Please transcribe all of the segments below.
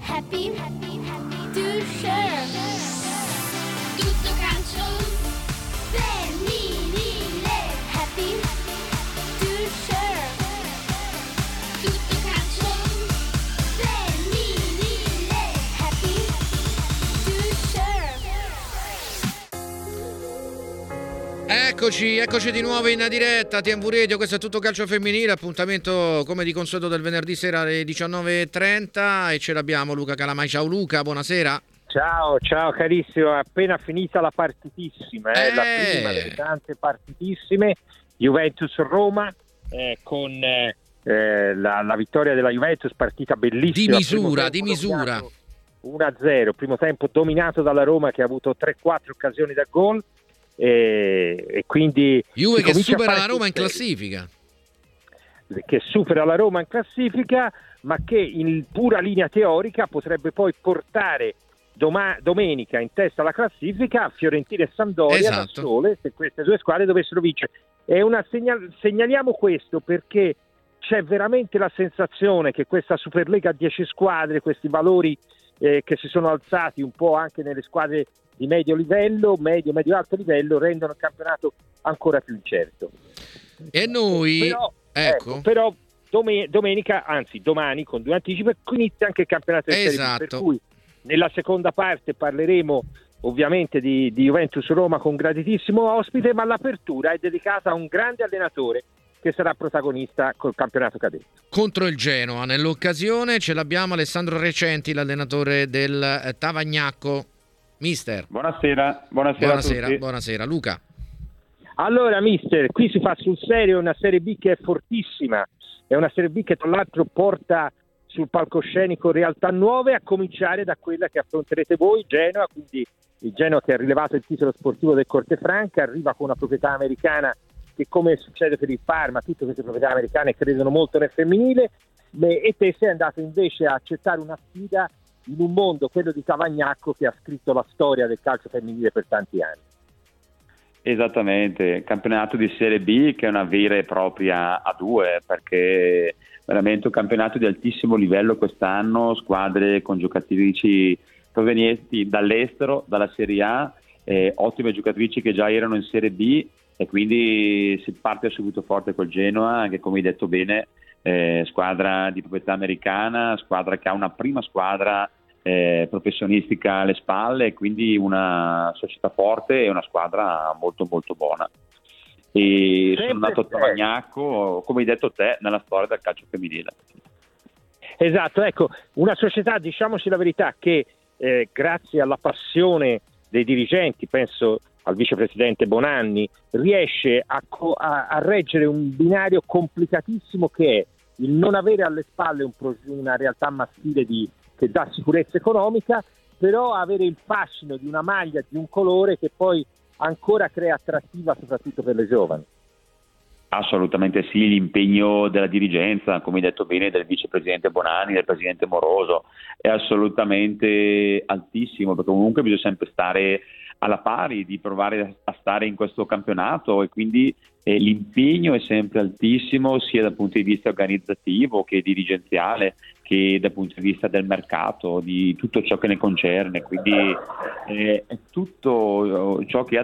happy to share. Tutto calcio femminile, happy to share. Tutto calcio femminile, happy to share. Eccoci di nuovo in diretta TMV Radio, questo è Tutto Calcio Femminile, appuntamento come di consueto del venerdì sera alle 19:30 e ce l'abbiamo Luca Calamai. Ciao Luca, buonasera. Ciao carissimo, è appena finita la partitissima, la prima delle tante partitissime, Juventus-Roma, con la vittoria della Juventus, partita bellissima. Di misura. 1-0, primo tempo dominato dalla Roma che ha avuto 3-4 occasioni da gol. E quindi Juve che supera la Roma in classifica, ma che in pura linea teorica potrebbe poi portare domenica in testa alla classifica Fiorentina e Sampdoria, esatto, da sole, se queste due squadre dovessero vincere. Segnaliamo questo perché c'è veramente la sensazione che questa Superlega a 10 squadre, questi valori che si sono alzati un po' anche nelle squadre di medio alto livello, rendono il campionato ancora più incerto. E noi però domenica, anzi domani con 2 anticipi, inizia anche il campionato di Serie B, per cui nella seconda parte parleremo ovviamente di Juventus Roma con graditissimo ospite, ma l'apertura è dedicata a un grande allenatore che sarà protagonista col campionato cadetto contro il Genoa. Nell'occasione ce l'abbiamo Alessandro Recenti, l'allenatore del Tavagnacco. Mister. Buonasera a tutti. Buonasera Luca. Allora mister, qui si fa sul serio una Serie B che è fortissima, è una Serie B che tra l'altro porta sul palcoscenico realtà nuove, a cominciare da quella che affronterete voi, Genoa, quindi il Genoa che ha rilevato il titolo sportivo del Cortefranca, arriva con una proprietà americana che, come succede per il Parma, tutte queste proprietà americane credono molto nel femminile, e te sei andato invece a accettare una sfida in un mondo, quello di Tavagnacco, che ha scritto la storia del calcio femminile per tanti anni. Esattamente, campionato di Serie B che è una vera e propria A2, perché veramente un campionato di altissimo livello quest'anno, squadre con giocatrici provenienti dall'estero, dalla Serie A, ottime giocatrici che già erano in Serie B, e quindi si parte subito forte col Genoa, che come hai detto bene, squadra di proprietà americana, squadra che ha una prima squadra professionistica alle spalle, e quindi una società forte e una squadra molto molto buona. E sono andato a Tavagnacco, come hai detto te, nella storia del calcio femminile. Esatto, ecco, una società, diciamoci la verità, che grazie alla passione dei dirigenti, penso al vicepresidente Bonanni, riesce a reggere un binario complicatissimo che è il non avere alle spalle una realtà maschile che dà sicurezza economica, però avere il fascino di una maglia di un colore che poi ancora crea attrattiva soprattutto per le giovani. Assolutamente sì, l'impegno della dirigenza, come hai detto bene, del vicepresidente Bonanni, del presidente Moroso, è assolutamente altissimo, perché comunque bisogna sempre stare alla pari, di provare a stare in questo campionato, e quindi l'impegno è sempre altissimo, sia dal punto di vista organizzativo che dirigenziale, che dal punto di vista del mercato, di tutto ciò che ne concerne. Quindi è tutto ciò che ha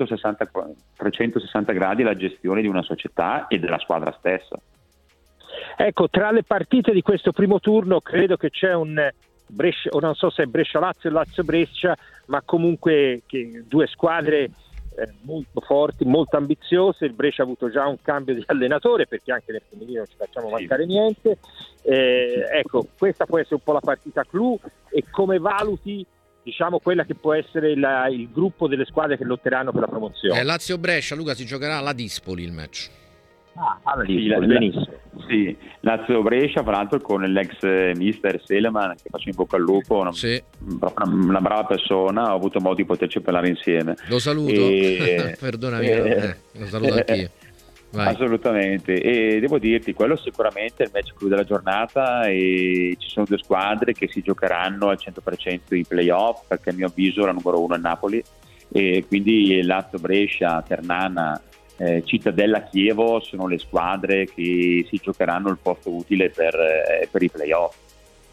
360 gradi la gestione di una società e della squadra stessa. Ecco, tra le partite di questo primo turno credo che c'è un Brescia, o non so se è Brescia-Lazio o Lazio-Brescia, ma comunque che due squadre molto forti, molto ambiziose. Il Brescia ha avuto già un cambio di allenatore, perché anche nel femminile non ci facciamo mancare niente. Ecco, questa può essere un po' la partita clou. E come valuti, diciamo, quella che può essere il gruppo delle squadre che lotteranno per la promozione? Lazio-Brescia, Luca, si giocherà alla Dispoli il match. Alla Dispoli, benissimo. Sì, Lazio-Brescia, fra l'altro con l'ex mister Seleman, che faccio in bocca al lupo, una brava persona, ho avuto modo di poterci parlare insieme. Lo saluto, perdonami, lo saluto anch'io. Vai. Assolutamente, e devo dirti, quello sicuramente è il match clou della giornata, e ci sono due squadre che si giocheranno al 100% i playoff, perché a mio avviso la numero 1 è Napoli, e quindi Lazio-Brescia, Ternana, Cittadella, Chievo sono le squadre che si giocheranno il posto utile per i playoff.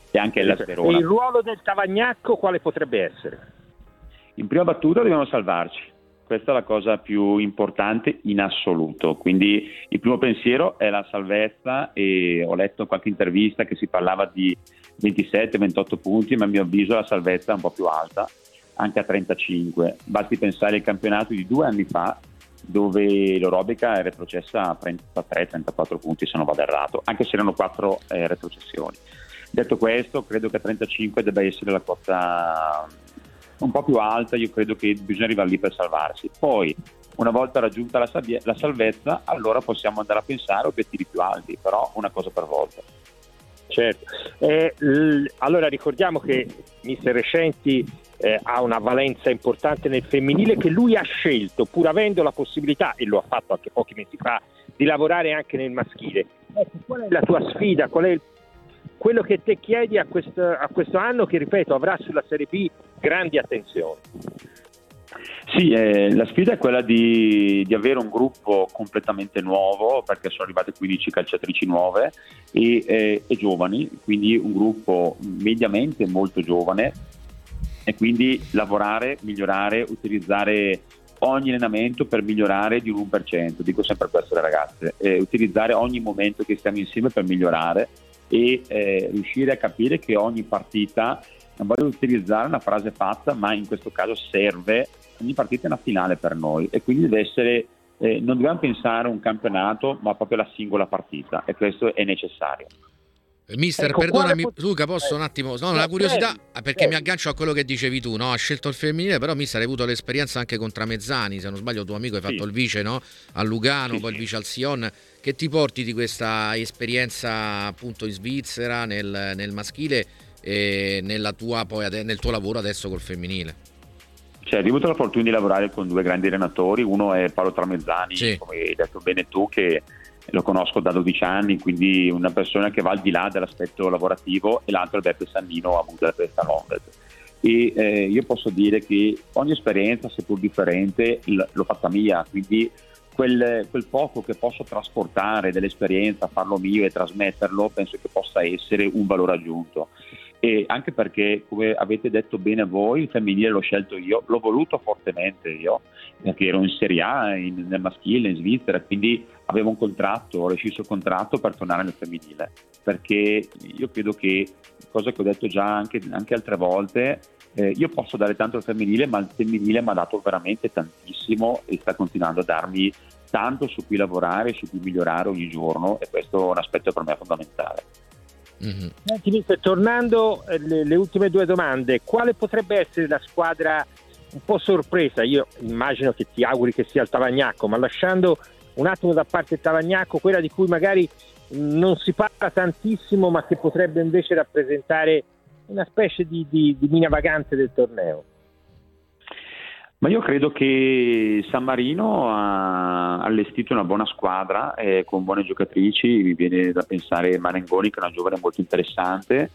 e anche l'Hellas E Verona. il ruolo del Tavagnacco quale potrebbe essere? In prima battuta dobbiamo salvarci, questa è la cosa più importante in assoluto, quindi il primo pensiero è la salvezza, e ho letto in qualche intervista che si parlava di 27-28 punti, ma a mio avviso la salvezza è un po' più alta, anche a 35. Basti pensare al campionato di 2 anni fa, dove l'Orobica è retrocessa a 33-34 punti, se non vado errato, anche se erano 4 retrocessioni. Detto questo, credo che a 35 debba essere la quota un po' più alta, io credo che bisogna arrivare lì per salvarsi. Poi, una volta raggiunta la salvezza, allora possiamo andare a pensare a obiettivi più alti, però una cosa per volta. Certo. Allora ricordiamo che mister Recenti ha una valenza importante nel femminile, che lui ha scelto, pur avendo la possibilità, e lo ha fatto anche pochi mesi fa, di lavorare anche nel maschile. Ecco, qual è la tua sfida? Qual è quello che te chiedi a questo anno, che ripeto avrà sulla Serie B grandi attenzioni? Sì, la sfida è quella di avere un gruppo completamente nuovo, perché sono arrivate 15 calciatrici nuove e giovani, quindi un gruppo mediamente molto giovane, e quindi lavorare, migliorare, utilizzare ogni allenamento per migliorare di un 1%, dico sempre questo alle ragazze, utilizzare ogni momento che stiamo insieme per migliorare e riuscire a capire che ogni partita, non voglio utilizzare una frase fatta, ma in questo caso serve, ogni partita è una finale per noi, e quindi deve essere, non dobbiamo pensare a un campionato, ma proprio alla singola partita, e questo è necessario. Mister, Ecco, perdonami, quale Luca, posso un attimo? No, la curiosità, perché prego. mi aggancio a quello che dicevi tu, no? Ha scelto il femminile, però mister, hai avuto l'esperienza anche con Tramezzani, se non sbaglio tuo amico, hai fatto il vice, no? A Lugano, Sì, poi il sì. vice al Sion. Che ti porti di questa esperienza appunto in Svizzera, nel maschile e nel tuo lavoro adesso col femminile? Cioè, ho avuto la fortuna di lavorare con 2 grandi allenatori, uno è Paolo Tramezzani, Sì. come hai detto bene tu, che lo conosco da 12 anni, quindi una persona che va al di là dell'aspetto lavorativo, e l'altro è Beppe Sannino a Budapest a Londra. E io posso dire che ogni esperienza, seppur differente, l'ho fatta mia, quindi quel poco che posso trasportare dell'esperienza, farlo mio e trasmetterlo, penso che possa essere un valore aggiunto. E anche perché, come avete detto bene voi, il femminile l'ho scelto io, l'ho voluto fortemente io, perché ero in Serie A, nel maschile, in Svizzera, quindi avevo un contratto, ho rescisso il contratto per tornare nel femminile, perché io credo che, cosa che ho detto già anche altre volte, io posso dare tanto al femminile, ma il femminile mi ha dato veramente tantissimo e sta continuando a darmi tanto su cui lavorare, su cui migliorare ogni giorno, e questo è un aspetto per me fondamentale. Mhm. Senti, mister, tornando le ultime 2 domande, quale potrebbe essere la squadra un po' sorpresa? Io immagino che ti auguri che sia il Tavagnacco, ma lasciando un attimo da parte il Tavagnacco, quella di cui magari non si parla tantissimo, ma che potrebbe invece rappresentare una specie di mina vagante del torneo. Ma io credo che San Marino ha allestito una buona squadra con buone giocatrici, mi viene da pensare Marengoni, che è una giovane molto interessante,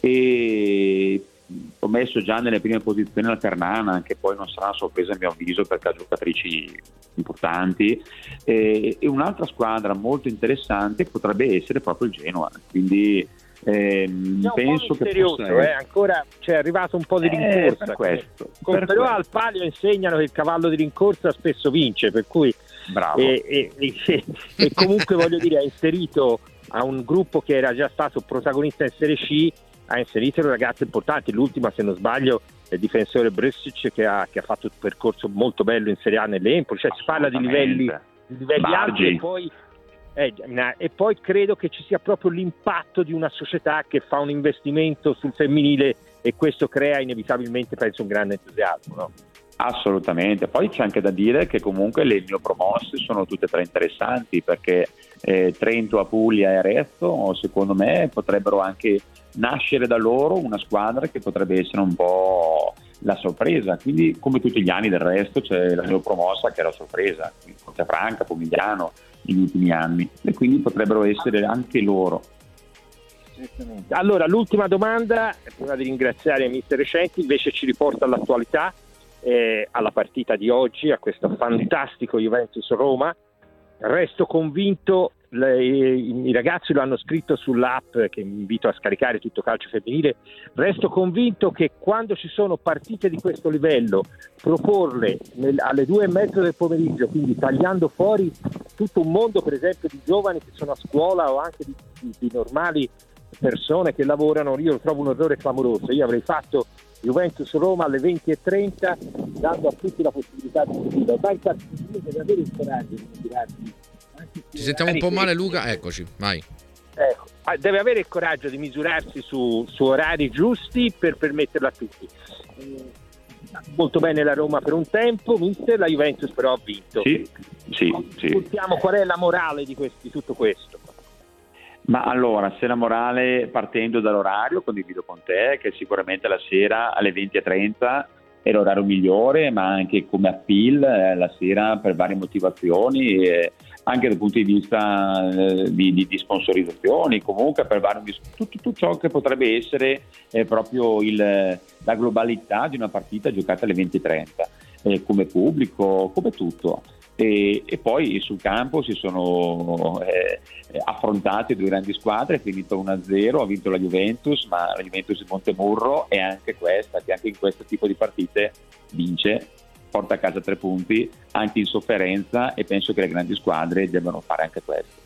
e ho messo già nelle prime posizioni la Ternana, che poi non sarà una sorpresa a mio avviso perché ha giocatrici importanti, e un'altra squadra molto interessante potrebbe essere proprio il Genoa, quindi penso che possa ancora c'è arrivato un po' di rincorsa, per questo, però al palio insegnano che il cavallo di rincorsa spesso vince, per cui bravo. E comunque voglio dire, ha inserito a un gruppo che era già stato protagonista in Serie C, ha inserito ragazze importanti. L'ultima, se non sbaglio, è il difensore Brsic, che ha fatto un percorso molto bello in Serie A nell'Empoli, cioè si parla di livelli alti, e poi credo che ci sia proprio l'impatto di una società che fa un investimento sul femminile, e questo crea inevitabilmente, penso, un grande entusiasmo, no? Assolutamente. Poi c'è anche da dire che comunque le neopromosse sono tutte e 3 interessanti, perché Trento, Apulia e Arezzo, secondo me, potrebbero anche nascere da loro una squadra che potrebbe essere un po' la sorpresa. Quindi, come tutti gli anni del resto, c'è la neopromossa che è la sorpresa, Franca, Pomigliano negli ultimi anni, e quindi potrebbero essere anche loro. Allora, l'ultima domanda, prima di ringraziare mister Recenti, invece ci riporta all'attualità, alla partita di oggi, a questo fantastico Juventus Roma. Resto convinto i ragazzi lo hanno scritto sull'app che invito a scaricare, Tutto Calcio Femminile. Resto convinto che quando ci sono partite di questo livello, proporle alle 2:30 del pomeriggio, quindi tagliando fuori tutto un mondo, per esempio, di giovani che sono a scuola o anche di normali persone che lavorano, io lo trovo un errore clamoroso. Io avrei fatto Juventus-Roma alle 20:30, dando a tutti la possibilità di seguire. Ormai deve avere il coraggio di misurarsi. Ci sentiamo un po' male, Luca, eccoci, vai. Deve avere il coraggio di misurarsi su orari giusti per permetterlo a tutti. Molto bene la Roma per un tempo, mister, la Juventus però ha vinto. Sì. Ascoltiamo qual è la morale di tutto questo. Ma allora, se la morale, partendo dall'orario, condivido con te che sicuramente la sera alle 20:30 è l'orario migliore, ma anche come appeal la sera per varie motivazioni, anche dal punto di vista di sponsorizzazioni, comunque per tutto ciò che potrebbe essere proprio la globalità di una partita giocata alle 20:30, come pubblico, come tutto. E poi sul campo si sono affrontate due grandi squadre, è finito 1-0, ha vinto la Juventus, ma la Juventus di Montemurro è anche questa, che anche in questo tipo di partite vince, porta a casa 3 punti, anche in sofferenza, e penso che le grandi squadre debbano fare anche questo.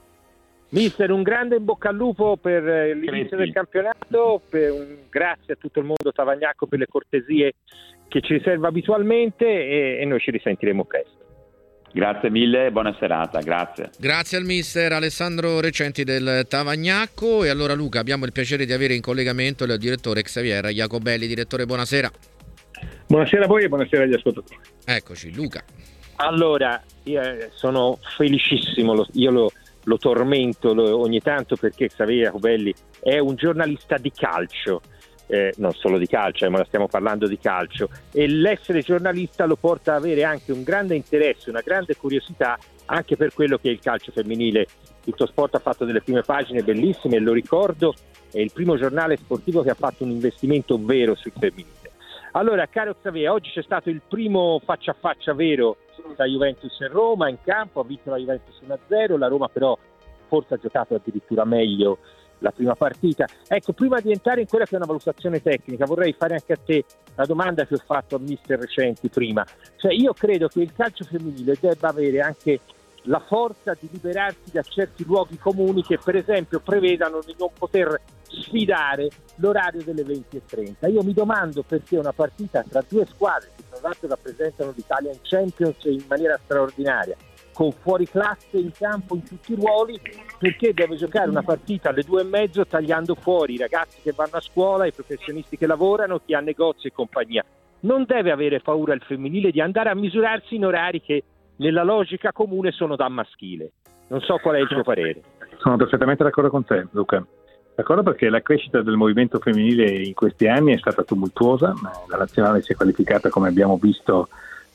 Mister, un grande in bocca al lupo per l'inizio del campionato, grazie a tutto il mondo Tavagnacco per le cortesie che ci riserva abitualmente e noi ci risentiremo presto. Grazie mille, buona serata, grazie. Grazie al mister Alessandro Recenti del Tavagnacco. E allora, Luca, abbiamo il piacere di avere in collegamento il direttore Xavier Jacobelli. Direttore, buonasera. Buonasera a voi e buonasera agli ascoltatori. Eccoci, Luca. Allora, io sono felicissimo, io lo tormento ogni tanto perché Xavier Jacobelli è un giornalista di calcio. Non solo di calcio, ma stiamo parlando di calcio, e l'essere giornalista lo porta ad avere anche un grande interesse, una grande curiosità anche per quello che è il calcio femminile. Tutto Sport ha fatto delle prime pagine bellissime e lo ricordo, è il primo giornale sportivo che ha fatto un investimento vero sul femminile. Allora, caro Xavier, oggi c'è stato il primo faccia a faccia vero tra Juventus e Roma in campo, ha vinto la Juventus 1-0, la Roma però forse ha giocato addirittura meglio la prima partita. Ecco, prima di entrare in quella che è una valutazione tecnica, vorrei fare anche a te la domanda che ho fatto a mister Recenti prima. Cioè, io credo che il calcio femminile debba avere anche la forza di liberarsi da certi luoghi comuni che, per esempio, prevedano di non poter sfidare l'orario delle 20:30. Io mi domando perché una partita tra due squadre che tra l'altro rappresentano l'Italia in Champions in maniera straordinaria, con fuori classe in campo in tutti i ruoli, perché deve giocare una partita alle 2:30 tagliando fuori i ragazzi che vanno a scuola, i professionisti che lavorano, chi ha negozi e compagnia. Non deve avere paura il femminile di andare a misurarsi in orari che nella logica comune sono da maschile. Non so qual è il tuo parere. Sono perfettamente d'accordo con te, Luca. D'accordo, perché la crescita del movimento femminile in questi anni è stata tumultuosa. La nazionale si è qualificata, come abbiamo visto,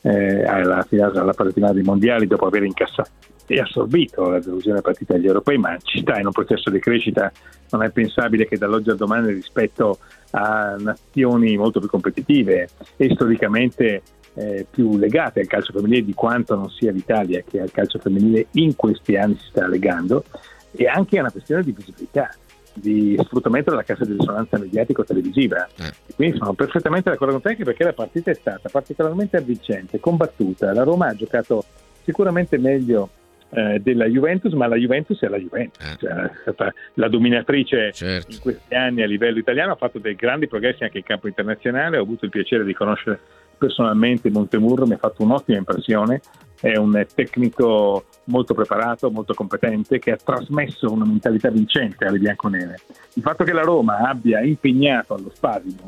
alla fase finale dei mondiali dopo aver incassato e assorbito la delusione partita agli europei, ma ci sta in un processo di crescita. Non è pensabile che dall'oggi al domani, rispetto a nazioni molto più competitive e storicamente più legate al calcio femminile di quanto non sia l'Italia, che al calcio femminile in questi anni si sta legando, e anche a una questione di visibilità, di sfruttamento della cassa di risonanza mediatico-televisiva. Quindi sono perfettamente d'accordo con te, anche perché la partita è stata particolarmente avvincente, combattuta. La Roma ha giocato sicuramente meglio della Juventus, ma la Juventus è la Juventus, cioè, è stata la dominatrice in questi anni a livello italiano, ha fatto dei grandi progressi anche in campo internazionale. Ho avuto il piacere di conoscere personalmente Montemurro, mi ha fatto un'ottima impressione, è un tecnico molto preparato, molto competente, che ha trasmesso una mentalità vincente alle bianconere. Il fatto che la Roma abbia impegnato allo spasimo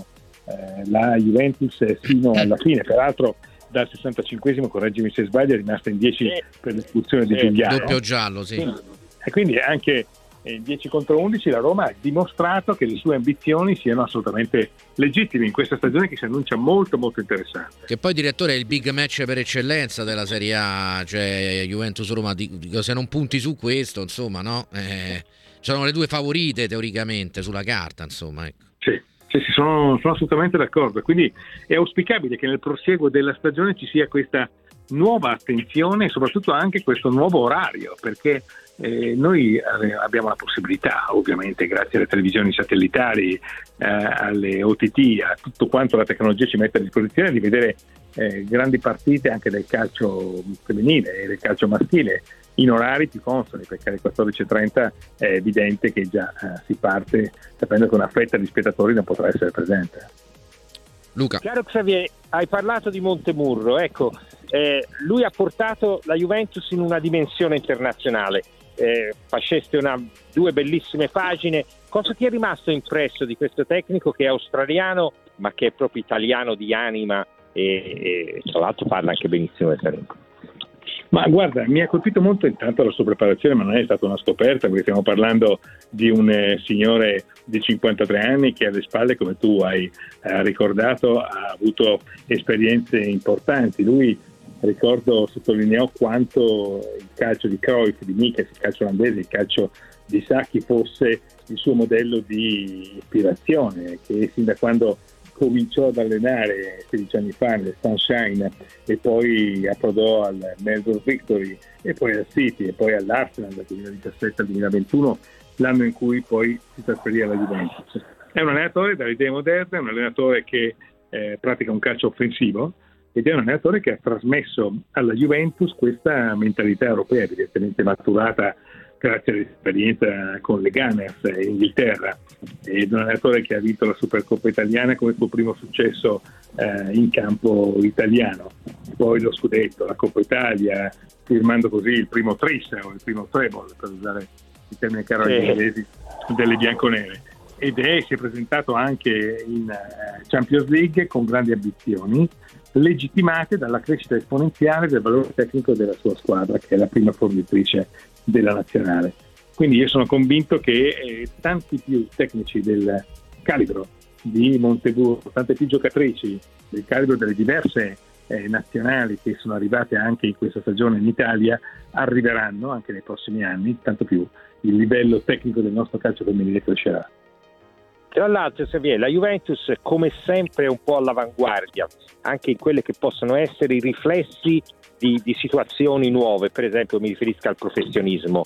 la Juventus fino alla fine, peraltro dal 65esimo, correggimi se sbaglio, è rimasta in 10 per l'espulsione di Giuliano. Doppio giallo, sì. E quindi anche in 10 contro 11 la Roma ha dimostrato che le sue ambizioni siano assolutamente legittime in questa stagione che si annuncia molto molto interessante. Che poi, direttore, è il big match per eccellenza della Serie A, cioè Juventus-Roma, se non punti su questo, insomma, no? Sono le due favorite teoricamente sulla carta, insomma, ecco. Sì, sono assolutamente d'accordo. Quindi è auspicabile che nel prosieguo della stagione ci sia questa nuova attenzione e soprattutto anche questo nuovo orario, perché noi abbiamo la possibilità, ovviamente grazie alle televisioni satellitari, alle OTT, a tutto quanto la tecnologia ci mette a disposizione, di vedere grandi partite anche del calcio femminile e del calcio maschile in orari più consoni, perché alle 14.30 è evidente che già si parte sapendo che una fetta di spettatori non potrà essere presente. Luca. Caro Xavier, hai parlato di Montemurro, ecco, lui ha portato la Juventus in una dimensione internazionale. Faceste due bellissime pagine. Cosa ti è rimasto impresso di questo tecnico che è australiano ma che è proprio italiano di anima e tra l'altro parla anche benissimo il talento? Ma guarda, mi ha colpito molto intanto la sua preparazione, ma non è stata una scoperta, perché stiamo parlando di un signore di 53 anni che alle spalle, come tu hai ricordato, ha avuto esperienze importanti. Lui, ricordo, sottolineò quanto il calcio di Cruyff, di Michels, il calcio olandese, il calcio di Sacchi fosse il suo modello di ispirazione, che sin da quando cominciò ad allenare 16 anni fa nel Sunshine e poi approdò al Melbourne Victory e poi al City e poi all'Arsenal dal 2017 al 2021, l'anno in cui poi si trasferì alla Juventus. È un allenatore dalle idee moderne, è un allenatore che pratica un calcio offensivo ed è un allenatore che ha trasmesso alla Juventus questa mentalità europea evidentemente maturata grazie all'esperienza con le Gunners in Inghilterra, ed un allenatore che ha vinto la Supercoppa italiana come suo primo successo in campo italiano, poi lo scudetto, la Coppa Italia, firmando così il primo tris o il primo treble, per usare il termine caro agli inglesi, delle bianconere, ed si è presentato anche in Champions League con grandi ambizioni, legittimate dalla crescita esponenziale del valore tecnico della sua squadra, che è la prima fornitrice della nazionale. Quindi io sono convinto che tanti più tecnici del calibro di Montemurro, tante più giocatrici del calibro delle diverse nazionali che sono arrivate anche in questa stagione in Italia arriveranno anche nei prossimi anni, tanto più il livello tecnico del nostro calcio femminile crescerà. Tra l'altro, Xavier, la Juventus come sempre è un po' all'avanguardia anche in quelle che possono essere i riflessi di situazioni nuove. Per esempio mi riferisco al professionismo.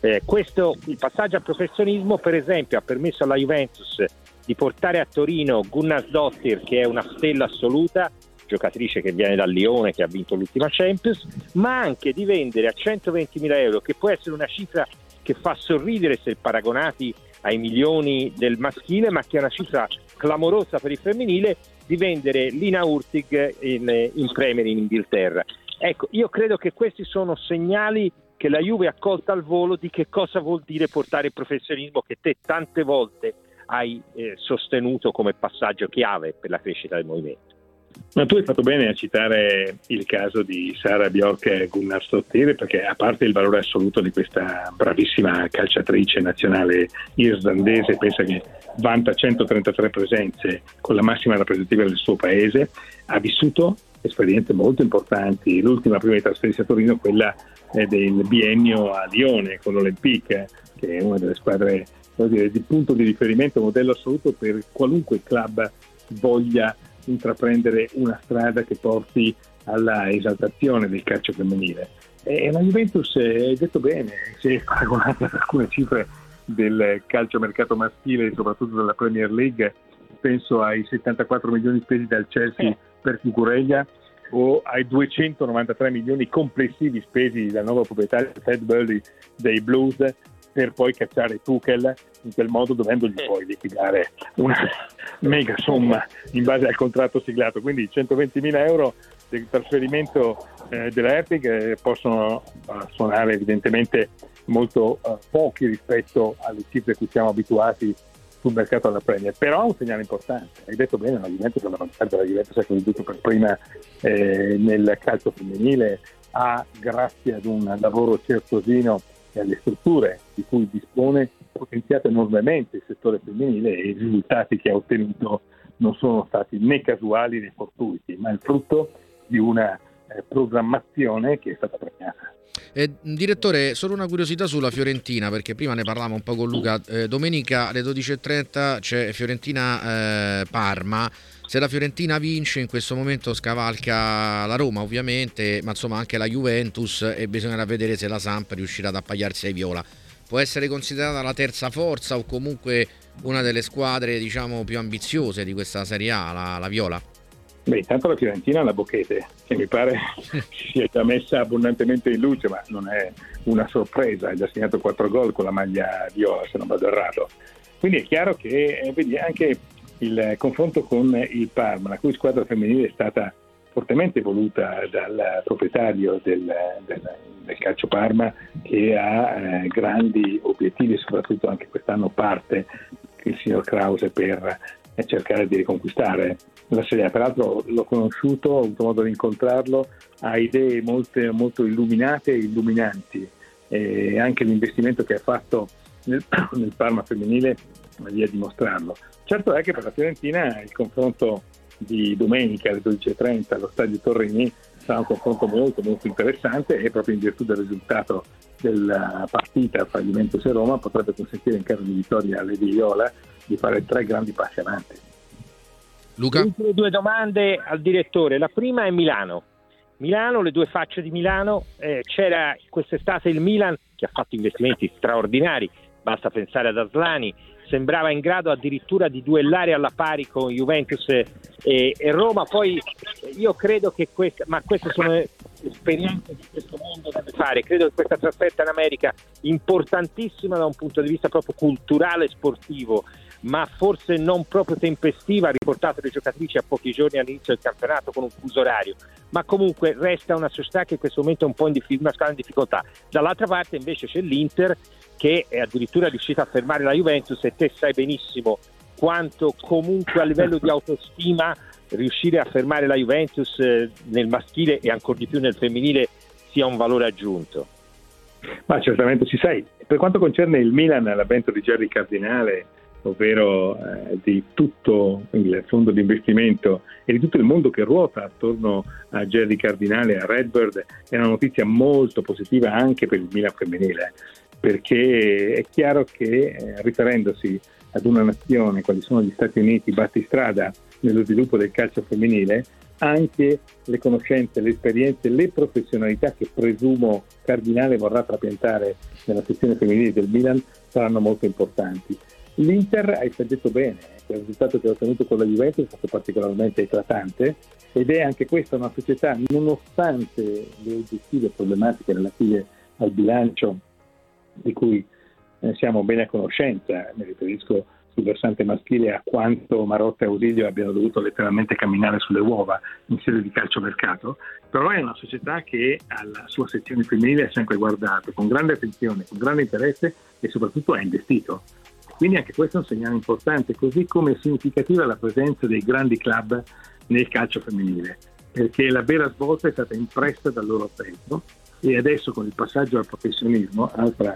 Il passaggio al professionismo, per esempio, ha permesso alla Juventus di portare a Torino Gunnarsdottir, che è una stella assoluta, giocatrice che viene dal Lione, che ha vinto l'ultima Champions, ma anche di vendere a 120.000 euro, che può essere una cifra che fa sorridere se paragonati ai milioni del maschile, ma che è una cifra clamorosa per il femminile, di vendere Lina Hurtig in Premier in Inghilterra. Ecco, io credo che questi sono segnali che la Juve ha colto al volo di che cosa vuol dire portare il professionismo che te tante volte hai sostenuto come passaggio chiave per la crescita del movimento. Ma tu hai fatto bene a citare il caso di Sara Bjork Gunnarsdottir, perché a parte il valore assoluto di questa bravissima calciatrice nazionale islandese, pensa che vanta 133 presenze con la massima rappresentativa del suo paese, ha vissuto esperienze molto importanti. L'ultima prima di trasferirsi a Torino, quella del biennio a Lione con l'Olympique, che è una delle squadre di punto di riferimento, modello assoluto per qualunque club voglia intraprendere una strada che porti alla esaltazione del calcio femminile. E la Juventus, hai detto bene, si è paragonata ad alcune cifre del calciomercato maschile, soprattutto della Premier League. Penso ai 74 milioni spesi dal Chelsea per Cucurella o ai 293 milioni complessivi spesi dal nuovo proprietario Ted Burley dei Blues per poi cacciare Tuchel, in quel modo dovendogli poi liquidare una mega somma in base al contratto siglato. Quindi 120.000 euro del trasferimento della Epic possono suonare evidentemente molto pochi rispetto alle cifre a cui siamo abituati sul mercato della Premier, però è un segnale importante. Hai detto bene, la Juventus è l'avanzaggio della Juventus è venuto per prima nel calcio femminile, ha, grazie ad un lavoro certosino e alle strutture di cui dispone, potenziato enormemente il settore femminile, e i risultati che ha ottenuto non sono stati né casuali né fortuiti, ma il frutto di una programmazione che è stata premiata. Direttore, solo una curiosità sulla Fiorentina, perché prima ne parlavamo un po' con Luca. Domenica alle 12.30 c'è Fiorentina-Parma. se la Fiorentina vince in questo momento scavalca la Roma ovviamente, ma insomma anche la Juventus, e bisognerà vedere se la Samp riuscirà ad appagliarsi ai viola. Può essere considerata la terza forza o comunque una delle squadre diciamo più ambiziose di questa Serie A, la viola? Beh, intanto la Fiorentina ha la Bocchete, che mi pare si sia già messa abbondantemente in luce, ma non è una sorpresa, ha già segnato 4 gol con la maglia viola, se non vado errato. Quindi è chiaro che vedi, anche il confronto con il Parma, la cui squadra femminile è stata fortemente voluta dal proprietario del Calcio Parma, che ha grandi obiettivi, soprattutto anche quest'anno parte il signor Krause per cercare di riconquistare la Serie A. Peraltro l'ho conosciuto, ho avuto modo di incontrarlo, ha idee molto illuminate e illuminanti, e anche l'investimento che ha fatto nel Parma femminile via a dimostrarlo. Certo è che per la Fiorentina il confronto di domenica alle 12:30 allo Stadio Torrini sarà un confronto molto interessante, e proprio in virtù del risultato della partita fra Juventus e Roma potrebbe consentire in caso di vittoria alle viola di fare 3 grandi passi avanti. Luca? Ultime 2 domande al direttore. La prima è Milano, le 2 facce di Milano. C'era quest'estate il Milan che ha fatto investimenti straordinari, basta pensare ad Aslani, sembrava in grado addirittura di duellare alla pari con Juventus e Roma. Poi io credo che queste sono esperienze di questo mondo deve fare. Credo che questa trasferta in America, importantissima da un punto di vista proprio culturale e sportivo, ma forse non proprio tempestiva, ha riportato le giocatrici a pochi giorni all'inizio del campionato con un fuso orario, ma comunque resta una società che in questo momento è un po' una scala in difficoltà. Dall'altra parte invece c'è l'Inter, che è addirittura riuscita a fermare la Juventus, e te sai benissimo quanto comunque a livello di autostima riuscire a fermare la Juventus nel maschile e ancor di più nel femminile sia un valore aggiunto. Ma certamente ci sei. Per quanto concerne il Milan, l'avvento di Jerry Cardinale, ovvero di tutto il fondo di investimento e di tutto il mondo che ruota attorno a Jerry Cardinale e a Redbird, è una notizia molto positiva anche per il Milan femminile, perché è chiaro che riferendosi ad una nazione quali sono gli Stati Uniti battistrada nello sviluppo del calcio femminile, anche le conoscenze, le esperienze, le professionalità che presumo Cardinale vorrà trapiantare nella sezione femminile del Milan saranno molto importanti. L'Inter, hai detto bene, il risultato che ha ottenuto con la Juventus è stato particolarmente eclatante, ed è anche questa una società, nonostante le oggettive problematiche relative al bilancio di cui siamo bene a conoscenza, mi riferisco sul versante maschile a quanto Marotta e Ausilio abbiano dovuto letteralmente camminare sulle uova in sede di calciomercato, però è una società che alla sua sezione femminile ha sempre guardato con grande attenzione, con grande interesse, e soprattutto ha investito. Quindi anche questo è un segnale importante, così come è significativa la presenza dei grandi club nel calcio femminile, perché la vera svolta è stata impressa dal loro peso, e adesso con il passaggio al professionismo,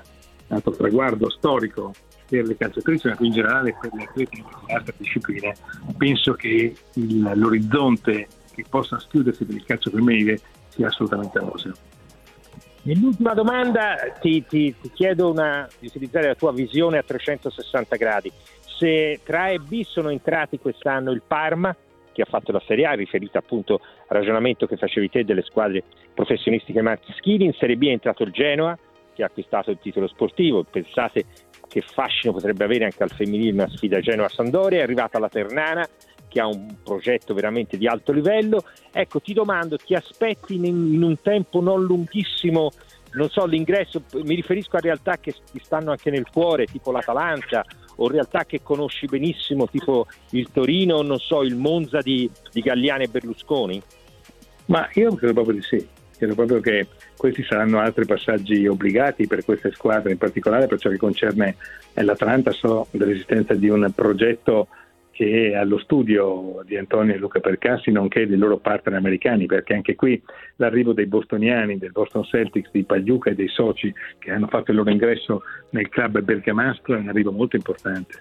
altro traguardo storico per le calciatrici, ma più in generale per le atlete in altre discipline, penso che l'orizzonte che possa schiudersi per il calcio femminile sia assolutamente roseo. Nell'ultima domanda ti chiedo di utilizzare la tua visione a 360 gradi. Se tra A e B sono entrati quest'anno il Parma, che ha fatto la Serie A, riferita appunto al ragionamento che facevi te delle squadre professionistiche maschili, in Serie B è entrato il Genoa, che ha acquistato il titolo sportivo. Pensate che fascino potrebbe avere anche al femminile una sfida Genoa-Sampdoria. È arrivata la Ternana, che ha un progetto veramente di alto livello. Ecco, ti domando, ti aspetti in un tempo non lunghissimo, non so, l'ingresso, mi riferisco a realtà che ti stanno anche nel cuore, tipo l'Atalanta, o realtà che conosci benissimo, tipo il Torino, non so, il Monza di Galliani e Berlusconi? Ma io credo proprio di sì. Credo proprio che questi saranno altri passaggi obbligati per queste squadre, in particolare per ciò che concerne l'Atalanta. So dell'esistenza di un progetto che è allo studio di Antonio e Luca Percassi, nonché dei loro partner americani, perché anche qui l'arrivo dei bostoniani, del Boston Celtics, di Pagliuca e dei soci che hanno fatto il loro ingresso nel club bergamasco è un arrivo molto importante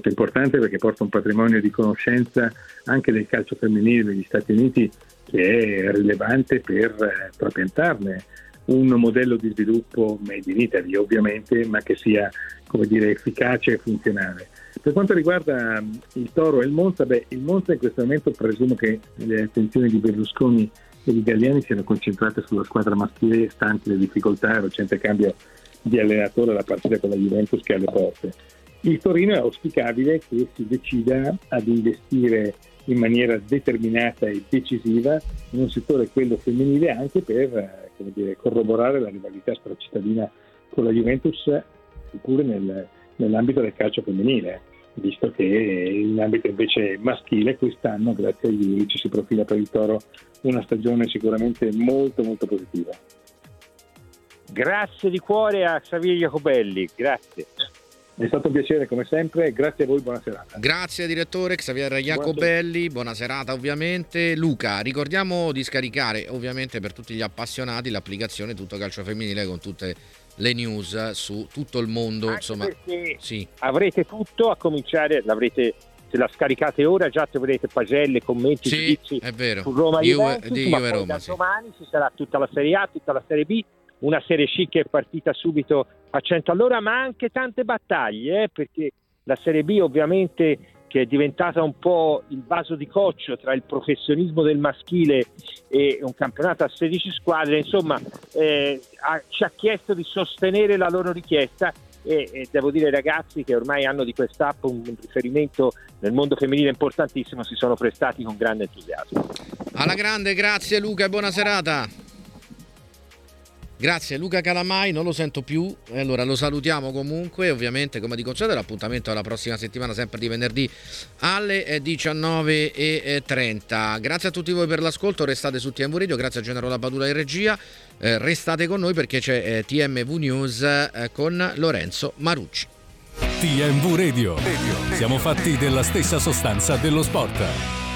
perché porta un patrimonio di conoscenza anche del calcio femminile degli Stati Uniti che è rilevante per trapiantarne un modello di sviluppo made in Italy ovviamente, ma che sia, come dire, efficace e funzionale. Per quanto riguarda il Toro e il Monza, il Monza in questo momento presumo che le attenzioni di Berlusconi e di Galliani siano concentrate sulla squadra maschile, stanti le difficoltà e il recente cambio di allenatore alla partita con la Juventus che è alle porte. Il Torino è auspicabile che si decida ad investire in maniera determinata e decisiva in un settore, quello femminile, anche per corroborare la rivalità stracittadina con la Juventus, pure nell'ambito del calcio femminile, visto che in ambito invece maschile quest'anno, grazie agli Juric, si profila per il Toro una stagione sicuramente molto molto positiva. Grazie di cuore a Xavier Jacobelli, grazie. È stato un piacere come sempre, grazie a voi, buona serata. Grazie direttore Xavier Jacobelli, buona serata ovviamente. Luca, ricordiamo di scaricare ovviamente per tutti gli appassionati l'applicazione Tutto Calcio Femminile con tutte le news su tutto il mondo. Anche insomma, sì. Avrete tutto, a cominciare, se la scaricate ora già troverete pagelle, commenti, giudizi è vero. su Roma Juventus, ma poi Roma, da domani ci sarà tutta la Serie A, tutta la Serie B, una serie chic che è partita subito a 100 all'ora, ma anche tante battaglie, perché la Serie B ovviamente, che è diventata un po' il vaso di coccio tra il professionismo del maschile e un campionato a 16 squadre, insomma ci ha chiesto di sostenere la loro richiesta e devo dire ai ragazzi che ormai hanno di quest'app un riferimento nel mondo femminile importantissimo, si sono prestati con grande entusiasmo. Alla grande, grazie Luca e buona serata. Grazie Luca Calamai, non lo sento più, allora lo salutiamo comunque, ovviamente come di consueto l'appuntamento è la prossima settimana, sempre di venerdì alle 19:30. Grazie a tutti voi per l'ascolto, restate su TMV Radio, grazie a Gennaro Lapadula in regia, restate con noi perché c'è TMV News con Lorenzo Marucci. TMV Radio, siamo fatti della stessa sostanza dello sport.